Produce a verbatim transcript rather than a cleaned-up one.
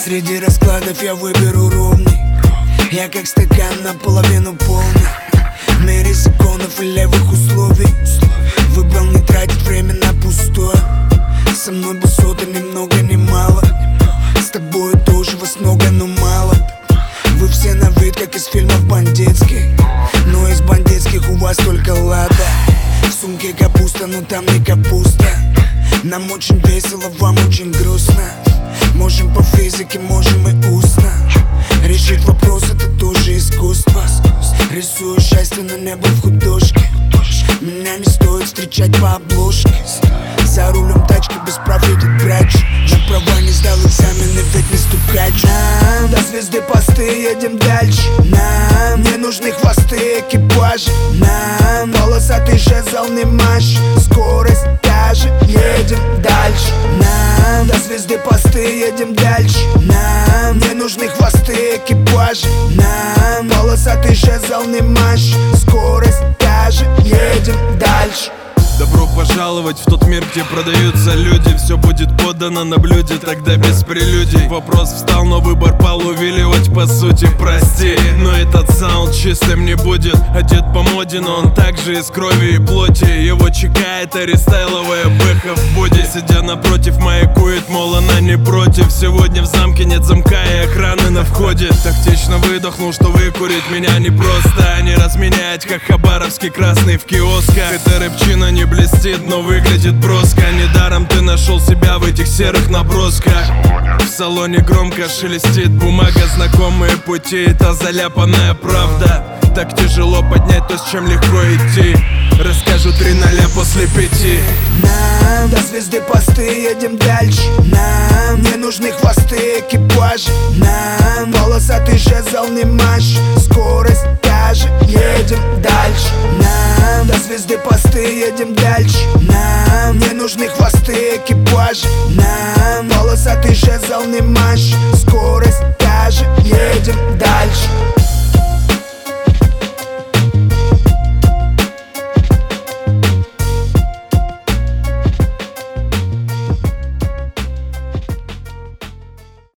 Среди раскладов я выберу ровный. Я как стакан наполовину полный. В мире законов и левых условий выбрал не тратить время на пустое. Со мной высоты ни много ни мало. С тобой тоже вас много, но мало. Вы все на вид, как из фильмов бандитских, но из бандитских у вас только лада. В сумке капуста, но там не капуста. Нам очень весело, вам очень грустно. Можем по физике, можем и устно. Решить вопрос — это тоже искусство. Рисую счастье на небо в художке. Меня не стоит встречать по обложке. За рулем тачки без прав едет врач. На права не сдал экзамены, ведь не стукач. Нам до звезды посты, едем дальше. Нам не нужны хвосты экипажа. Нам полосатый жезл не маш. Скорость та же, едем дальше. Нам до звезды посты, едем дальше. Нам не нужны хвосты экипажа. Нам полосатый жезл не маш. Скорость та же, едем дальше. Добро пожаловать в тот мир, где продаются люди. Все будет подано на блюде, тогда без прелюдий. Вопрос встал, но выбор пал, увиливать по сути. Прости, но этот саунд чистым не будет. Одет по моде, но он также из крови и плоти. Его чека — это рестайловая бэха в боди. Сидя напротив, маякует, мол, она не против. Сегодня в замке нет замка и охраны на входе. Тактично выдохнул, что выкурить меня не просто, а не разменять, как хабаровский красный в киосках. Эта рэпчина не блестит, но выглядит броско. Недаром ты нашел себя в этих серых набросках. В салоне громко шелестит бумага. Знакомые пути — это заляпанная правда. Так тяжело поднять то, с чем легко идти. Расскажу три ноля после пяти. Нам до звезды посты, едем дальше. Нам не нужны хвосты экипажа. Нам полосатый жезл не маш. Скорость та же, едем дальше. Нам до звезды посты, едем дальше. Нам не нужны хвосты экипажа. Нам полосатый жезл не маш. Скорость та же, едем дальше.